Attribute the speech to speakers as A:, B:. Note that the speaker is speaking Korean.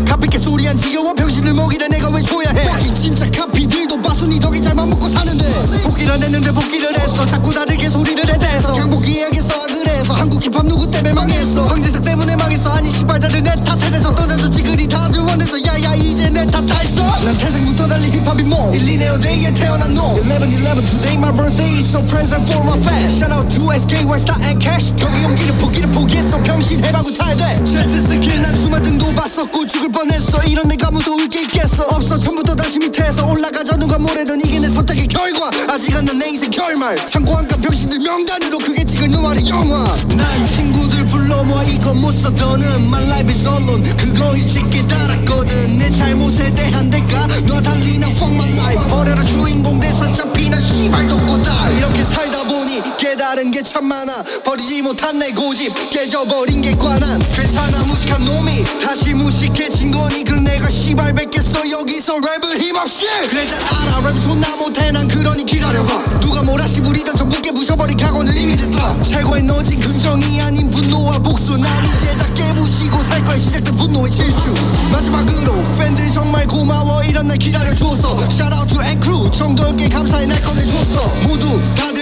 A: 카피게 소리한 지겨워 병신을 먹이려 내가 왜 줘야 해. 진짜 카피들도 봤어 니 덕에 잘만 먹고 사는데. 복귀를 안 했는데 복귀를 했어. 자꾸 다들 개소리를 해대서 양복이야겠어. 그래서 한국 힙합 누구 때문에 망했어. 황제석 때문에 망했어. 아니 씨발 다들 내 탓에 대서 떠나서 찌그리 다들 원해서 야야 이제 내 탓 다 했어. 난 태생부터 달리 힙합이 뭐 1,2네오 데이에 태어난 놈 11/11 today my birthday so present for my fans. Shout out to SKY Star and Cash. 거기 용기를 포기했어. 병신 해방구 타야 돼. 제트 스킬 난 주마등도 봤었고 죽을 뻔했어. 이런 내가 무서울 게 있겠어. 없어 처음부터 다시 밑에서 올라가자. 누가 뭐래든 이게 내 선택의 결과. 아직 안 난 내 인생 결말. 참고 안간 병신들 명단으로 크게 찍을 누아리 영화. 난 친구들 불러 모아 이거 못 써 더는 My life is alone. 그거 일찍 깨달았거든. 내 잘못에 대한 대가 너와 달리 난 fuck my life. 버려라 주인공 대사 잡히나 씨발 덮고 다. 이렇게 살다 보니 깨달은 게 참 많아. 버리지 못한 내 고집 깨져버린 게 관한. 괜찮아 무식한 놈이 다시 무식해진 거니. 그럼 내가 씨발 뱉겠어 여기서 랩을 힘없이. 그래 잘 알아 랩 존나 못해 난 그러니 기다려봐. 누가 뭐라시 부리던 전부께 부셔버린 각오는 이미 됐어. 최고의 너진 긍정이 아닌 분노와 복수. 난 이제 다 깨부시고 살 거야. 시작된 분노의 질주. 마지막으로 팬들 정말 고마워 이런 날 기다려줘서. Shout out to 앤크루 정도께 감사해 날 꺼내줬어. 모두 다